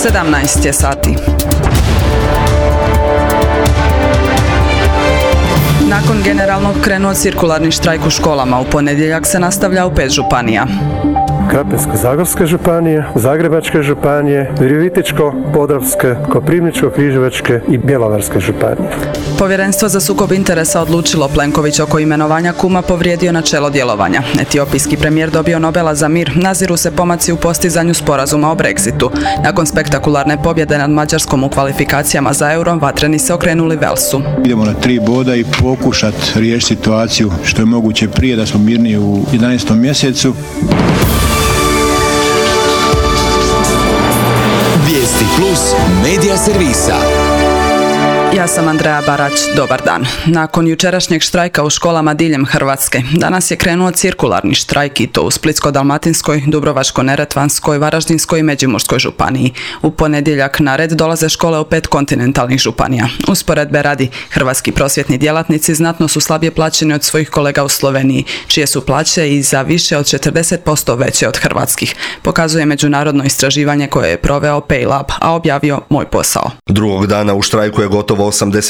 17 je sati. Nakon generalnog krenuo cirkularni štrajk u školama. U ponedjeljak se nastavlja u 5 županija. Krapinsko-zagorske županije, Zagrebačke županije, Virovitičko-podravske, Koprivničko-križevačke i Bjelovarske županije. Povjerenstvo za sukob interesa odlučilo. Plenković oko imenovanja kuma povrijedio načelo djelovanja. Etiopijski premijer dobio Nobela za mir. Naziru se pomaci u postizanju sporazuma o Brexitu. Nakon spektakularne pobjede nad Mađarskom u kvalifikacijama za euro, vatreni se okrenuli Velsu. Idemo na 3 boda i pokušati riješiti situaciju što je moguće prije, da smo mirniji u 11. mjesecu. Vijesti Plus medija servisa. Ja sam Andreja Barać, dobar dan. Nakon jučerašnjeg štrajka u školama diljem Hrvatske, danas je krenuo cirkularni štrajk i to u Splitsko-dalmatinskoj, Dubrovačko-neretvanskoj, Varaždinskoj i Međimurskoj županiji. U ponedjeljak na red dolaze škole u 5 kontinentalnih županija. Usporedbe radi, hrvatski prosvjetni djelatnici znatno su slabije plaćeni od svojih kolega u Sloveniji, čije su plaće i za više od 40% veće od hrvatskih, pokazuje međunarodno istraživanje koje je proveo PayLab, a objavio Moj posao. Drugog dana u štrajku je gotovo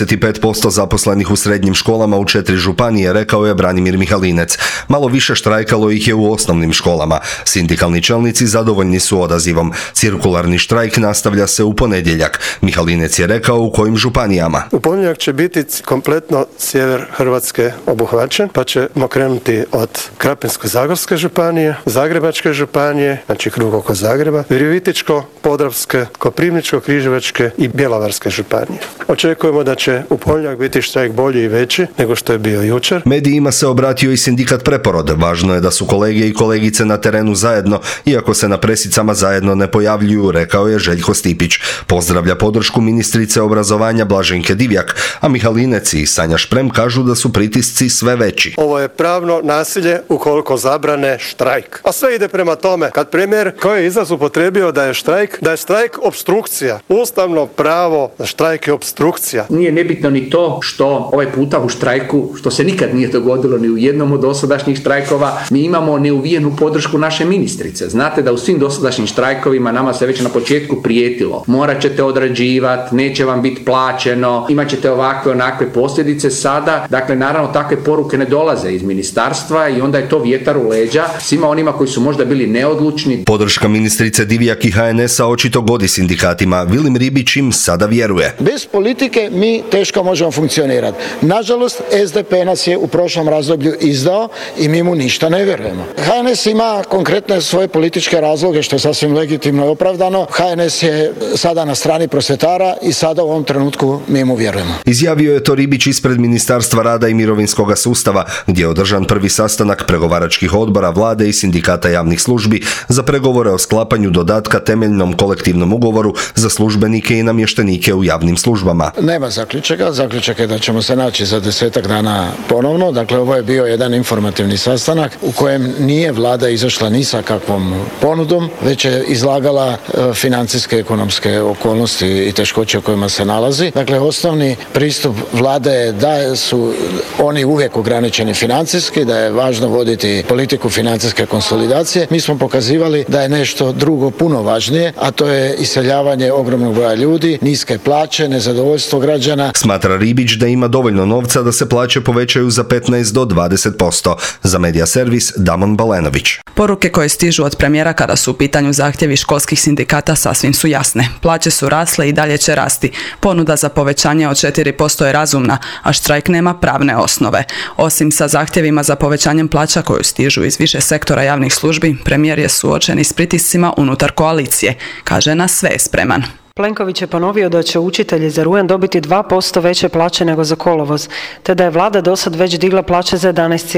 85% zaposlenih u srednjim školama u 4 županije, rekao je Branimir Mihalinec. Malo više štrajkalo ih je u osnovnim školama. Sindikalni čelnici zadovoljni su odazivom. Cirkularni štrajk nastavlja se u ponedjeljak. Mihalinec je rekao u kojim županijama. U ponedjeljak će biti kompletno sjever Hrvatske obuhvaćen, pa ćemo krenuti od Krapinsko-zagorske županije, Zagrebačke županije, znači krug oko Zagreba, Virovitičko-podravske, Koprivničko-križevačke i Bjelovarske županije. Očekujemo da će u ponedjeljak biti štrajk bolji i veći nego što je bio jučer. Medijima se obratio i sindikat Preporod. Važno je da su kolege i kolegice na terenu zajedno, iako se na presicama zajedno ne pojavljuju, rekao je Željko Stipić. Pozdravlja podršku ministrice obrazovanja Blaženke Divjak, a Mihalinec i Sanja Šprem kažu da su pritisci sve veći. Ovo je pravno nasilje ukoliko zabrane štrajk. A sve ide prema tome. Kad premijer koji je izraz upotrijebio da je štrajk opstrukcija. Ustavno pravo na štrajk je opstrukcija. Nije nebitno ni to što ovaj puta u štrajku, što se nikad nije dogodilo ni u jednom od dosadašnjih štrajkova, mi imamo neuvijenu podršku naše ministrice. Znate da u svim dosadašnjim štrajkovima nama se već na početku prijetilo. Morat ćete odrađivati, neće vam biti plaćeno, imat ćete ovakve onakve posljedice. Sada, dakle, naravno takve poruke ne dolaze iz ministarstva i onda je to vjetar u leđa svima onima koji su možda bili neodlučni. Podrška ministrice Divjak i HNS-a očito godi sindikatima. Vilim Ribić im sada vjeruje. Bez politike mi teško možemo funkcionirati. Nažalost, SDP nas je u prošlom razdoblju izdao i mi mu ništa ne vjerujemo. HNS ima konkretne svoje političke razloge, što je sasvim legitimno i opravdano. HNS je sada na strani prosvjetara i sada u ovom trenutku mi mu vjerujemo. Izjavio je to Ribić ispred Ministarstva rada i mirovinskog sustava, gdje je održan prvi sastanak pregovaračkih odbora vlade i sindikata javnih službi za pregovore o sklapanju dodatka temeljnom kolektivnom ugovoru za službenike i namještenike u javnim službama. Nema zaključaka. Zaključak je da ćemo se naći za 10 dana ponovno. Dakle, ovo je bio jedan informativni sastanak u kojem nije vlada izašla ni sa kakvom ponudom, već je izlagala financijske, ekonomske okolnosti i teškoće u kojima se nalazi. Dakle, osnovni pristup vlade je da su oni uvijek ograničeni financijski, da je važno voditi politiku financijske konsolidacije. Mi smo pokazivali da je nešto drugo puno važnije, a to je iseljavanje ogromnog broja ljudi, niske plaće, nezadovoljstvo građana. Smatra Ribić da ima dovoljno novca da se plaće povećaju za 15 do 20%. Za Medija servis Damon Balenović. Poruke koje stižu od premijera kada su u pitanju zahtjevi školskih sindikata sasvim su jasne. Plaće su rasle i dalje će rasti. Ponuda za povećanje od 4% je razumna, a štrajk nema pravne osnove. Osim sa zahtjevima za povećanjem plaća koju stižu iz više sektora javnih službi, premijer je suočen i s pritiscima unutar koalicije. Kaže, na sve je spreman. Plenković je ponovio da će učitelji za rujan dobiti 2% veće plaće nego za kolovoz, te da je vlada dosad već digla plaće za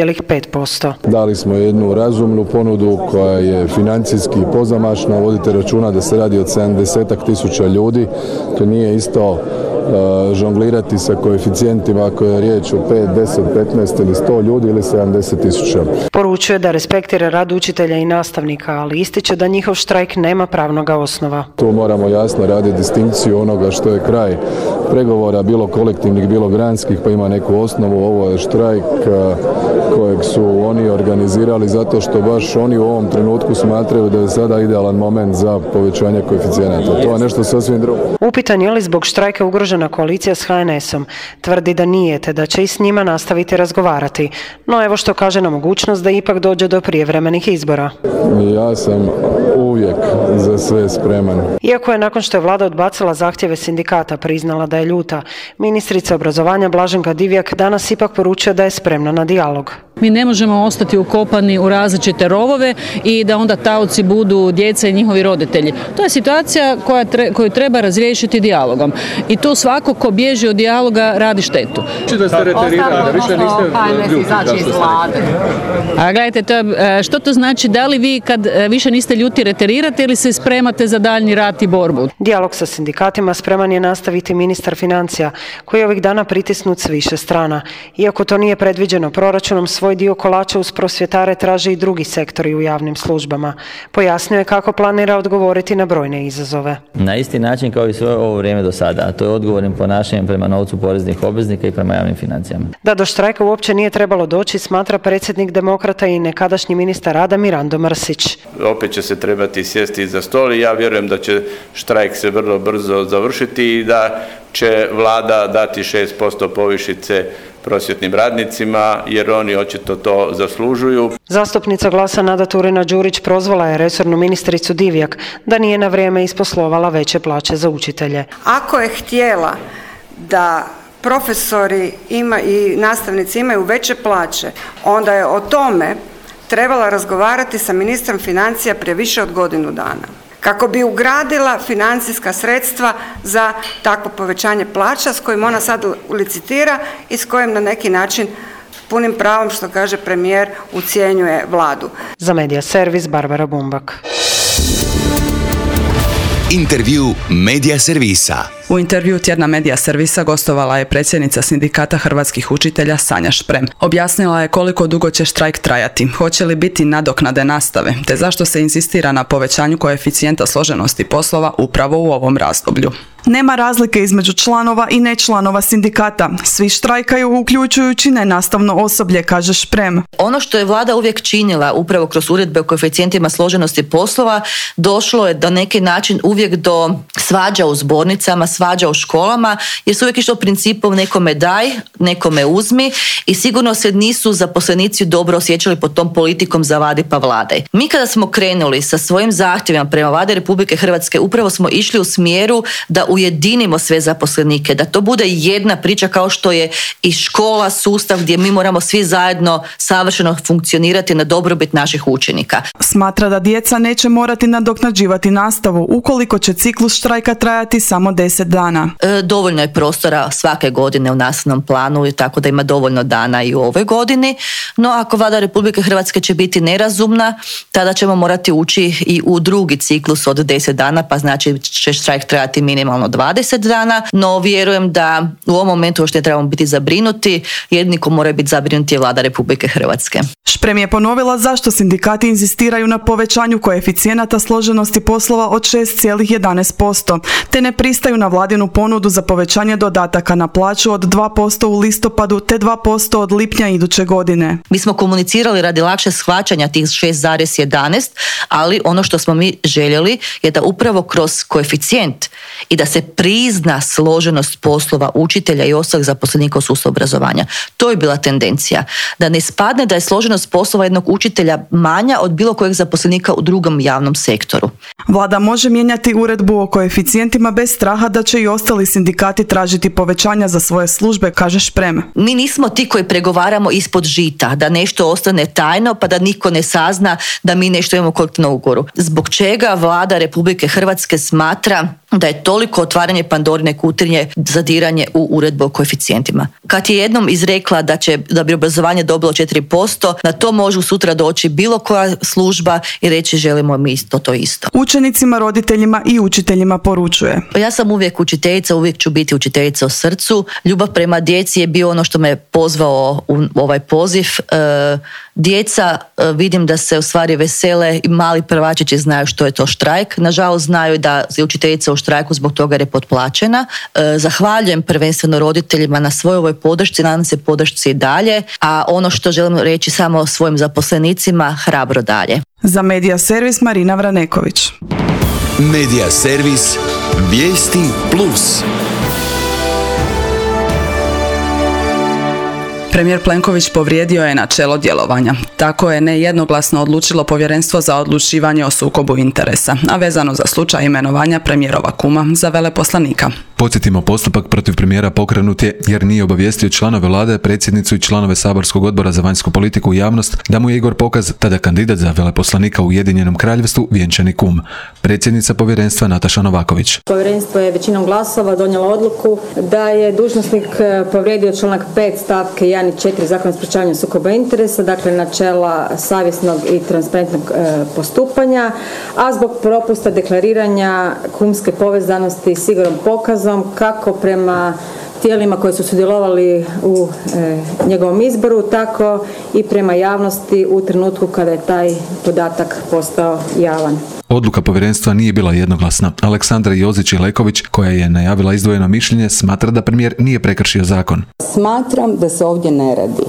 11,5%. Dali smo jednu razumnu ponudu koja je financijski pozamašna. Vodite računa da se radi od 70.000 ljudi. To nije isto žonglirati sa koeficijentima ako je riječ o 5, 10, 15 ili 100 ljudi ili 70.000. Poručuje da respektira rad učitelja i nastavnika, ali ističe da njihov štrajk nema pravnog osnova. Tu moramo jasno raditi distinkciju onoga što je kraj pregovora, bilo kolektivnih, bilo granskih, pa ima neku osnovu. Ovo je štrajk kojeg su oni organizirali zato što baš oni u ovom trenutku smatraju da je sada idealan moment za povećanje koeficijenata. To je nešto sasvim drugo. Upitan je li zbog štrajka ugrožena koalicija s HNS-om. Tvrdi da nije, te da će i s njima nastaviti razgovarati. No evo što kaže na mogućnost da ipak dođe do prijevremenih izbora. Ja sam uvijek za sve spreman. Iako je nakon što je vlada odbacila zahtjeve sindikata priznala da je ljuta, ministrica obrazovanja Blaženka Divjak danas ipak poručuje da je spremna na dijalog. Mi ne možemo ostati ukopani u različite rovove i da onda taoci budu djeca i njihovi roditelji. To je situacija koju treba razriješiti dijalogom. I tu svako ko bježi od dijaloga radi štetu. Da ste reterirali, da više niste ljuti. A gledajte, što to znači? Da li vi kad više niste ljuti reterirate ili se spremate za daljnji rat i borbu? Dijalog sa sindikatima spreman je nastaviti ministar financija, koji je ovih dana pritisnut s više strana. Iako to nije predviđeno proračunom, svoj dio kolača uz prosvjetare traže i drugi sektori u javnim službama. Pojasnio je kako planira odgovoriti na brojne izazove. Na isti način kao i sve ovo vrijeme do sada, a to je odgovornim ponašanjem prema novcu poreznih obveznika i prema javnim financijama. Da do štrajka uopće nije trebalo doći, smatra predsjednik Demokrata i nekadašnji ministar rada Mirando Mrsić. Opet će se trebati sjesti za stol i ja vjerujem da će štrajk se vrlo brzo završiti i da će vlada dati 6% povišice prosvjetnim radnicima, jer oni očito to zaslužuju. Zastupnica Glasa Nada Turina-Đurić prozvala je resornu ministricu Divjak da nije na vrijeme isposlovala veće plaće za učitelje. Ako je htjela da profesori i nastavnici imaju veće plaće, onda je o tome trebala razgovarati sa ministrom financija prije više od godinu dana, kako bi ugradila financijska sredstva za takvo povećanje plaća s kojim ona sad licitira i s kojim na neki način punim pravom, što kaže premijer, ucjenjuje vladu. Za Medija servis Barbara Bumbak. Intervju Medija servisa. U intervju tjedna Medija servisa gostovala je predsjednica Sindikata hrvatskih učitelja Sanja Šprem. Objasnila je koliko dugo će štrajk trajati, hoće li biti nadoknade nastave, te zašto se inzistira na povećanju koeficijenta složenosti poslova upravo u ovom razdoblju. Nema razlike između članova i nečlanova sindikata. Svi štrajkaju, uključujući nenastavno osoblje, kaže Šprem. Ono što je vlada uvijek činila upravo kroz uredbe o koeficijentima složenosti poslova, došlo je do neki način uvijek do svađa u zbornicama, svađa u školama, jer su uvijek išlo principom nekome daj, nekome uzmi i sigurno se nisu zaposlenici dobro osjećali pod tom politikom zavadi pa vladaj. Mi kada smo krenuli sa svojim zahtjevima prema Vladi Republike Hrvatske, upravo smo išli u smjeru da ujedinimo sve zaposlenike, da to bude jedna priča kao što je i škola, sustav gdje mi moramo svi zajedno savršeno funkcionirati na dobrobit naših učenika. Smatra da djeca neće morati nadoknađivati nastavu ukoliko će ciklus štrajka trajati samo 10 dana. Dovoljno je prostora svake godine u nastavnom planu, tako da ima dovoljno dana i u ovoj godini, no ako Vlada Republike Hrvatske će biti nerazumna, tada ćemo morati ući i u drugi ciklus od 10 dana, pa znači će štrajk trajati minimalno 20 dana, no vjerujem da u ovom momentu još ne trebamo biti zabrinuti, jedini ko mora biti zabrinuti je Vlada Republike Hrvatske. Šprem je ponovila zašto sindikati inzistiraju na povećanju koeficijenata složenosti poslova od 6,11%, te ne pristaju na vladinu ponudu za povećanje dodataka na plaću od 2% u listopadu te 2% od lipnja iduće godine. Mi smo komunicirali radi lakše shvaćanja tih 6,11, ali ono što smo mi željeli je da upravo kroz koeficijent i da se prizna složenost poslova učitelja i ostalih zaposlenika u sustavu obrazovanja. To je bila tendencija. Da ne ispadne da je složenost poslova jednog učitelja manja od bilo kojeg zaposlenika u drugom javnom sektoru. Vlada može mijenjati uredbu o koeficijentima bez straha da će i ostali sindikati tražiti povećanja za svoje službe, kaže Šprem. Mi nismo ti koji pregovaramo ispod žita, da nešto ostane tajno pa da niko ne sazna da mi nešto imamo kolektivno ugovoru. Zbog čega Vlada Republike Hrvatske smatra da je toliko otvaranje Pandorine kutije zadiranje u uredbu o koeficijentima. Kad je jednom izrekla da bi obrazovanje dobilo 4%, na to može sutra doći bilo koja služba i reći želimo mi to isto. Učenicima, roditeljima i učiteljima poručuje: ja sam uvijek učiteljica, uvijek ću biti učiteljica u srcu. Ljubav prema djeci je bio ono što me pozvao u ovaj poziv. Djeca vidim da se u stvari vesele i mali prvačići znaju što je to štrajk. Nažalost znaju da je učiteljica u štrajku zbog toga jer je potplaćena. Zahvaljujem prvenstveno roditeljima na svojoj ovoj podršci, nadam se podršci i dalje, a ono što želim reći samo svojim zaposlenicima, hrabro dalje. Za Medija servis Marina Vraneković. Medija servis Vijesti Plus. Premijer Plenković povrijedio je načelo djelovanja. Tako je nejednoglasno odlučilo Povjerenstvo za odlučivanje o sukobu interesa, a vezano za slučaj imenovanja premijerova kuma za veleposlanika. Podsjetimo, postupak protiv premijera pokrenut je jer nije obavijestio članove vlade, predsjednicu i članove saborskog odbora za vanjsku politiku i javnost da mu je Igor Pokaz, tada kandidat za veleposlanika u Ujedinjenom Kraljevstvu, vjenčani kum. Predsjednica povjerenstva Nataša Novaković. Povjerenstvo je većinom glasova donijelo odluku da je dužnosnik povrijedio članak 5 stavke 1 i 4 Zakona o sprječavanju sukoba interesa, dakle načela savjesnog i transparentnog postupanja, a zbog propusta deklariranja kumske povezanosti s Igorom Pokazom kako prema tijelima koji su sudjelovali u njegovom izboru, tako i prema javnosti u trenutku kada je taj podatak postao javan. Odluka povjerenstva nije bila jednoglasna. Aleksandra Jozić-Ileković, koja je najavila izdvojeno mišljenje, smatra da premijer nije prekršio zakon. Smatram da se ovdje ne radi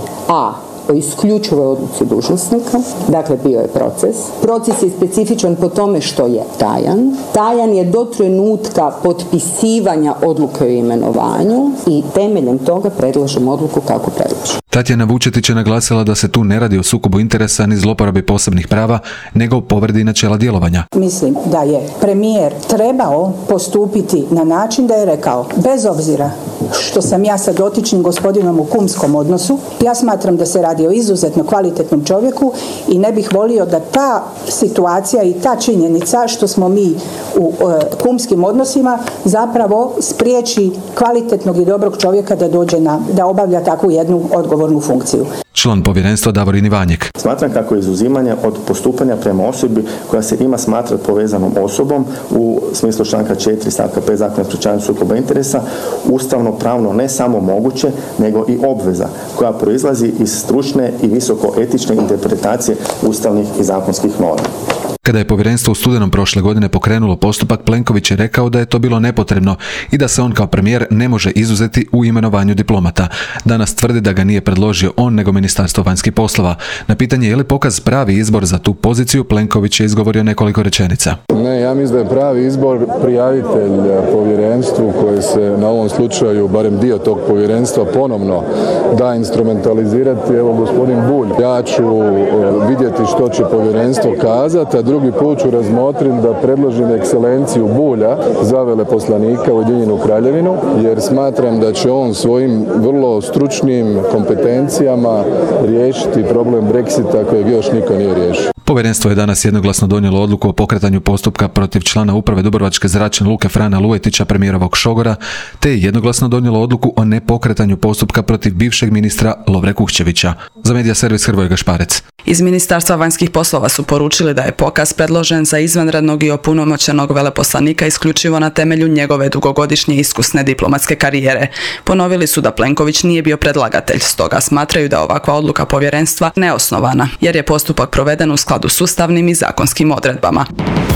o isključivoj odluci dužnosnika, dakle bio je proces. Proces je specifičan po tome što je tajan. Tajan je do trenutka potpisivanja odluke o imenovanju i temeljem toga predlažem odluku kako predlažem. Tatjana Vučetić je naglasila da se tu ne radi o sukobu interesa ni zloporabi posebnih prava, nego o povredi načela djelovanja. Mislim da je premijer trebao postupiti na način da je rekao, bez obzira što sam ja sa dotičnim gospodinom u kumskom odnosu, ja smatram da se radi o izuzetno kvalitetnom čovjeku i ne bih volio da ta situacija i ta činjenica što smo mi u kumskim odnosima zapravo spriječi kvalitetnog i dobrog čovjeka da dođe da obavlja takvu jednu odgovornu funkciju. Član povjerenstva Davorin Ivanjek. Smatram kako je izuzimanje od postupanja prema osobi koja se ima smatrati povezanom osobom u smislu članka 4 stavka 5 Zakona o sprječavanju sukoba interesa ustavno pravno ne samo moguće, nego i obveza koja proizlazi iz stručne i visoko etične interpretacije ustavnih i zakonskih normi. Kada je povjerenstvo u studenom prošle godine pokrenulo postupak, Plenković je rekao da je to bilo nepotrebno i da se on kao premijer ne može izuzeti u imenovanju diplomata. Danas tvrdi da ga nije predložio on, nego Ministarstvo vanjskih poslova. Na pitanje je li Pokaz pravi izbor za tu poziciju, Plenković je izgovorio nekoliko rečenica. Ne, ja mislim da je pravi izbor prijavitelj povjerenstvu koje se na ovom slučaju, barem dio tog povjerenstva, ponovno da instrumentalizirati. Evo, gospodin Bulj, ja ću vidjeti što će povjerenstvo kazati, a drugi put ću razmotriti da predložim ekscelenciju Bulja za veleposlanika u Ujedinjenu Kraljevinu, jer smatram da će on svojim vrlo stručnim kompetencijama riješiti problem Brexita kojeg još niko nije riješio. Povjerenstvo je danas jednoglasno donijelo odluku o pokretanju postupka protiv člana uprave Dubrovačke zračne luke Frana Luetića, premijerovog šogora, te je jednoglasno donijelo odluku o nepokretanju postupka protiv bivšeg ministra Lovre Kuščevića. Za Medija servis Hrvoje Gašparec. Iz Ministarstva vanjskih poslova su poručili da je Pokaz predložen za izvanrednog i opunomoćenog veleposlanika isključivo na temelju njegove dugogodišnje iskusne diplomatske karijere. Ponovili su da Plenković nije bio predlagatelj, stoga smatraju da ovakva odluka povjerenstva neosnovana, jer je postupak proveden u skladu s ustavnim i zakonskim odredbama.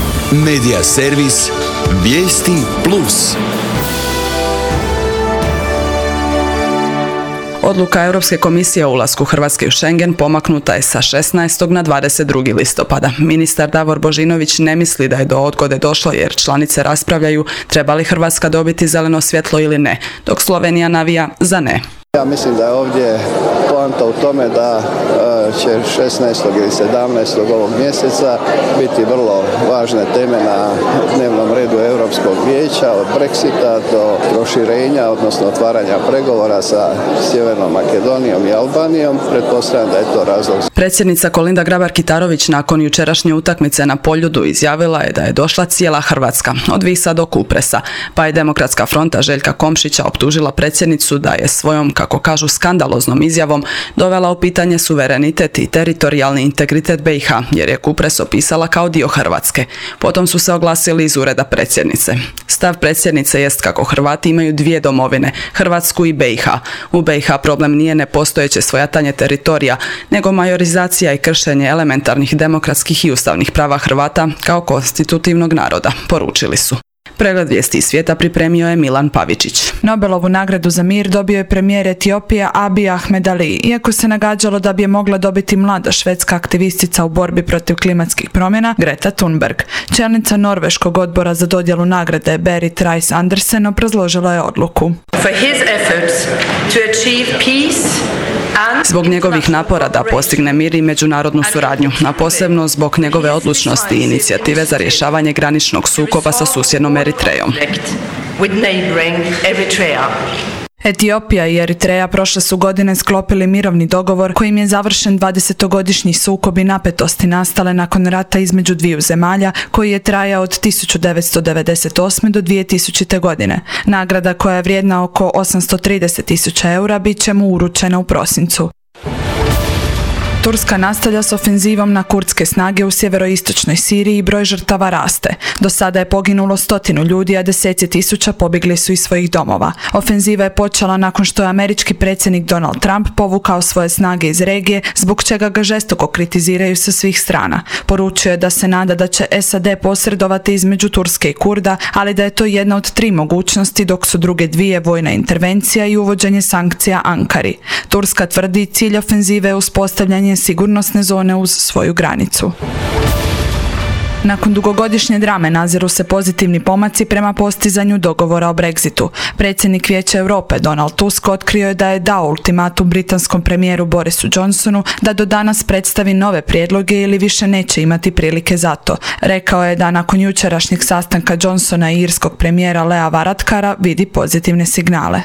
Medija servis Vijesti Plus. Odluka Europske komisije o ulasku Hrvatske u Schengen pomaknuta je sa 16. na 22. listopada. Ministar Davor Božinović ne misli da je do odgode došlo jer članice raspravljaju treba li Hrvatska dobiti zeleno svjetlo ili ne, dok Slovenija navija za ne. Ja mislim da je ovdje poanta u tome da će 16. ili 17. ovog mjeseca biti vrlo važne teme na dnevnom redu Europskog vijeća, od Brexita do proširenja, odnosno otvaranja pregovora sa Sjevernom Makedonijom i Albanijom. Pretpostavljam da je to razlog. Predsjednica Kolinda Grabar-Kitarović nakon jučerašnje utakmice na Poljudu izjavila je da je došla cijela Hrvatska, od Visa do Kupresa, pa je Demokratska fronta Željka Komšića optužila predsjednicu da je svojom, kako kažu, skandaloznom izjavom dovela u pitanje suverenitet i teritorijalni integritet BiH, jer je Kupres opisala kao dio Hrvatske. Potom su se oglasili iz ureda predsjednice. Stav predsjednice jest kako Hrvati imaju dvije domovine, Hrvatsku i BiH. U BiH problem nije nepostojeće svojatanje teritorija, nego majorizacija i kršenje elementarnih demokratskih i ustavnih prava Hrvata kao konstitutivnog naroda, poručili su. Pregled vijesti iz svijeta pripremio je Milan Pavičić. Nobelovu nagradu za mir dobio je premijer Etiopije Abiy Ahmed Ali, iako se nagađalo da bi je mogla dobiti mlada švedska aktivistica u borbi protiv klimatskih promjena Greta Thunberg. Čelnica norveškog odbora za dodjelu nagrade Berit Reiss Andersen obrazložila je odluku. Zbog njegovih napora da postigne mir i međunarodnu suradnju, a posebno zbog njegove odlučnosti i inicijative za rješavanje graničnog sukoba sa susjednom Eritrejom. Etiopija i Eritreja prošle su godine sklopili mirovni dogovor kojim je završen 20-godišnji sukob i napetosti nastale nakon rata između dviju zemalja koji je trajao od 1998. do 2000. godine. Nagrada koja je vrijedna oko 830.000 eura bit će mu uručena u prosincu. Turska nastavlja s ofenzivom na kurdske snage u sjeveroistočnoj Siriji i broj žrtava raste. Do sada je poginulo 100 ljudi, a deseci tisuća pobjegli su iz svojih domova. Ofenziva je počela nakon što je američki predsjednik Donald Trump povukao svoje snage iz regije, zbog čega ga žestoko kritiziraju sa svih strana. Poručio je da se nada da će SAD posredovati između Turske i Kurda, ali da je to jedna od 3 mogućnosti, dok su druge 2 vojna intervencija i uvođenje sankcija Ankari. Turska tvrdi cilj ofenzive je uspostavljanje sigurnosne zone uz svoju granicu. Nakon dugogodišnje drame naziru se pozitivni pomaci prema postizanju dogovora o Brexitu. Predsjednik Vijeća Europe Donald Tusk otkrio je da je dao ultimatum britanskom premijeru Borisu Johnsonu da do danas predstavi nove prijedloge ili više neće imati prilike za to. Rekao je da nakon jučerašnjeg sastanka Johnsona i irskog premijera Lea Varadkara vidi pozitivne signale.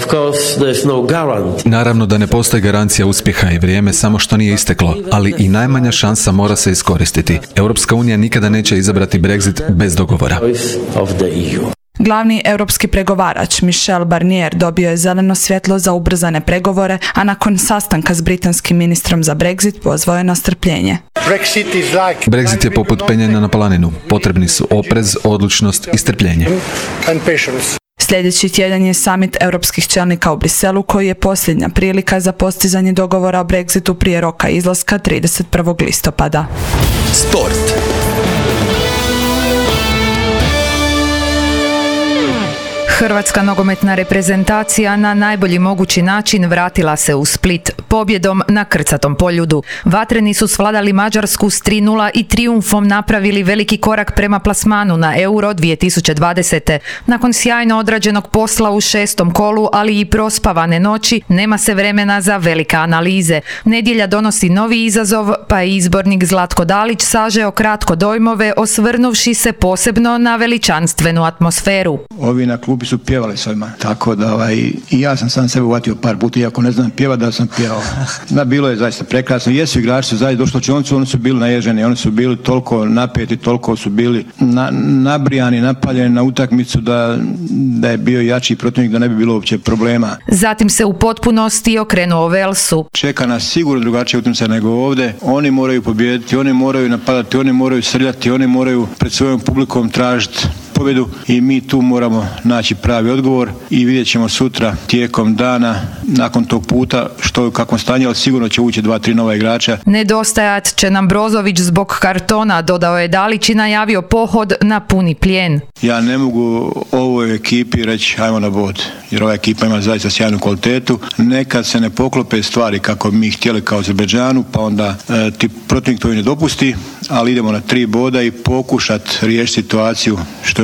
Naravno da ne postoji garancija uspjeha i vrijeme samo što nije isteklo, ali i najmanja šansa mora se iskoristiti. Europska unija nikada neće izabrati Brexit bez dogovora. Glavni europski pregovarač Michel Barnier dobio je zeleno svjetlo za ubrzane pregovore, a nakon sastanka s britanskim ministrom za Brexit pozvao je na strpljenje. Brexit je poput penjanja na planinu. Potrebni su oprez, odlučnost i strpljenje. Sljedeći tjedan je summit europskih čelnika u Briselu, koji je posljednja prilika za postizanje dogovora o Brexitu prije roka izlaska 31. listopada. Sport. Hrvatska nogometna reprezentacija na najbolji mogući način vratila se u Split pobjedom na krcatom Poljudu. Vatreni su svladali Mađarsku s 3:0 i trijumfom napravili veliki korak prema plasmanu na Euro 2020. Nakon sjajno odrađenog posla u 6. kolu, ali i prospavane noći, nema se vremena za velike analize. Nedjelja donosi novi izazov, pa je izbornik Zlatko Dalić sažeo kratko dojmove, osvrnuvši se posebno na veličanstvenu atmosferu. Ovi na klubi su pjevali s ovima, tako da i ja sam sam sebe uvatio par puta, iako ne znam pjeva da sam pjevao. Bilo je zaista prekrasno, jesu igrači su zaista došli u učionicu, oni su bili naježeni, oni su bili toliko napeti, toliko su bili nabrijani, napaljeni na utakmicu da je bio jači protivnik, da ne bi bilo uopće problema. Zatim se u potpunosti okrenuo Velsu. Čeka nas sigurno drugačije utakmica nego ovdje, oni moraju pobijediti, oni moraju napadati, oni moraju srljati, oni moraju pred svojom publikom tražiti pobjedu i mi tu moramo naći pravi odgovor i vidjet ćemo sutra tijekom dana nakon tog puta što je u kakvom stanju, ali sigurno će ući 2-3 nova igrača. Nedostajat će nam Brozović zbog kartona, dodao je Dalić i najavio pohod na puni plijen. Ja ne mogu ovoj ekipi reći ajmo na bod, jer ova ekipa ima zaista sjajnu kvalitetu. Nekad se ne poklope stvari kako mi htjeli kao Azerbejdžanu, pa onda ti protivnik to i ne dopusti, ali idemo na 3 boda i pokušati riješiti situaciju što je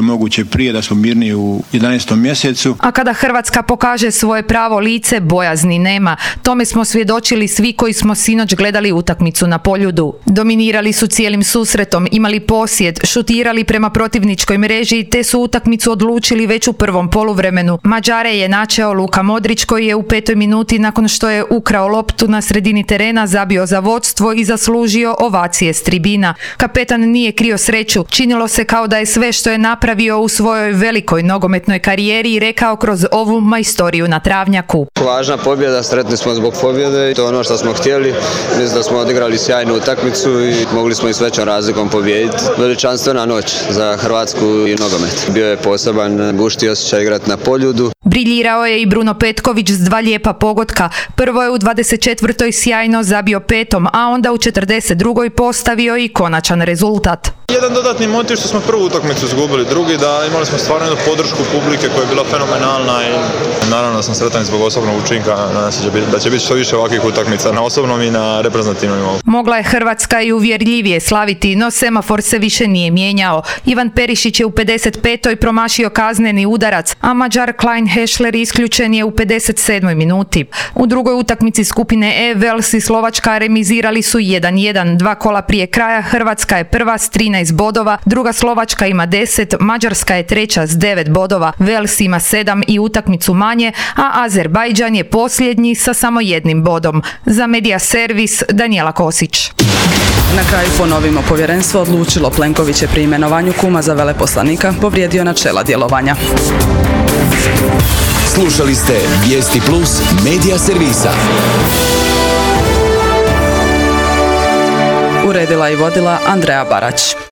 je moguće prije, da smo mirni u 11. mjesecu. A kada Hrvatska pokaže svoje pravo lice, bojazni nema. Tome smo svjedočili svi koji smo sinoć gledali utakmicu na Poljudu. Dominirali su cijelim susretom, imali posjed, šutirali prema protivničkoj mreži te su utakmicu odlučili već u prvom poluvremenu. Mađare je načeo Luka Modrić koji je u 5. minuti nakon što je ukrao loptu na sredini terena zabio za vodstvo i zaslužio ovacije s tribina. Kapetan nije krio sreću. Činilo se kao da je sve što je napravio u svojoj velikoj nogometnoj karijeri rekao kroz ovu majstoriju na travnjaku. Važna pobjeda, sretni smo zbog pobjede i to je ono što smo htjeli. Mislim da smo odigrali sjajnu utakmicu i mogli smo i s većom razlikom pobijediti. Veličanstvena noć za Hrvatsku i nogomet. Bio je poseban gušti osjećaj igrati na Poljudu. Briljirao je i Bruno Petković s 2 lijepa pogotka. Prvo je u 24. sjajno zabio petom, a onda u 42. postavio i konačan rezultat. Jedan dodatni motiv što smo prvu utakmicu izgubili, drugi da imali smo stvarno jednu podršku publike koja je bila fenomenalna i naravno da sam sretan zbog osobnog učinka. Nadam se da će biti što više ovakvih utakmica na osobnom i na reprezentativnom nivou. Mogla je Hrvatska i uvjerljivije slaviti, no semafor se više nije mijenjao. Ivan Perišić je u 55. promašio kazneni udarac, a Mađar Klein Hešler isključen je u 57. minuti. U drugoj utakmici skupine E Vels i Slovačka remizirali su 1:1. 2 kola prije kraja Hrvatska je prva s 13 bodova, druga Slovačka ima 10, Mađarska je treća s 9 bodova, Vels ima 7 i utakmicu manje, a Azerbajdžan je posljednji sa samo 1 bodom. Za Medija Servis Danijela Kosić. Na kraju ponovimo, povjerenstvo odlučilo Plenković je pri imenovanju kuma za veleposlanika povrijedio načela djelovanja. Slušali ste Vijesti Plus Medija Servisa. Uredila i vodila Andreja Barać.